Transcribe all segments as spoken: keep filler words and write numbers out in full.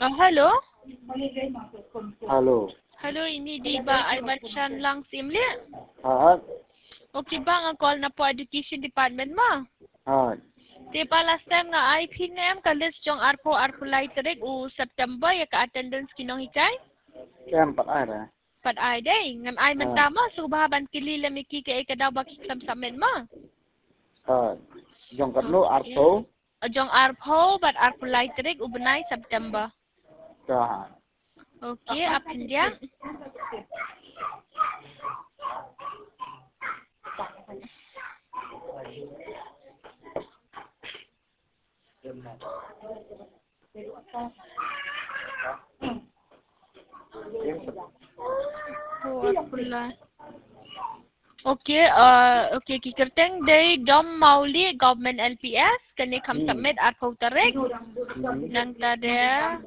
Uh, halo? Halo. Halo, ini di ba Aiman Chan lang simli. Ha. Okay ba nga call na po education department mo? Ha. Di ba last time nga I P N M kalis jong arpo arpo lighterek u September ya ka attendance kinong hikay? Kaya empat ada. Pat ay day, ngam ay man Ha. tama so bahaban kilila miki ka ikadaw bakisam samin mo. Ha. Jong kadlo arpo. Jong arpo but arpo lighterek u benay September. Ha. Okay, apin dia? Okay, uh, okay, kikerteng day dom mauli government L P S kani kam submit arpo tarek nang tade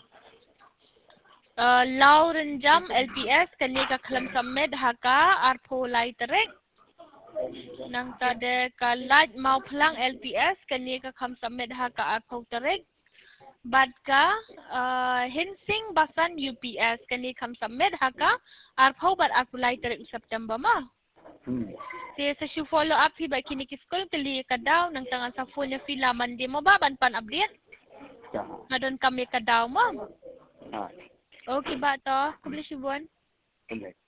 uh, lau renjam L P S kani ka kalam submit haka arpo lai tarek nang tade ka lat mau plang L P S kani ka kam submit haka arpo tarek bad ka uh, hinsing basan U P S kani kam submit haka arpo bad arpo lai tarek September ma. Hmm. Saya sa follow up hi ba kini ki school kali ka daw nang tangan sa phone na fila man di mo ba ban pan update. Ya. Ngadon kami ka daw mo. Ha. Okay ba to? Kubli si Buwan. Okay.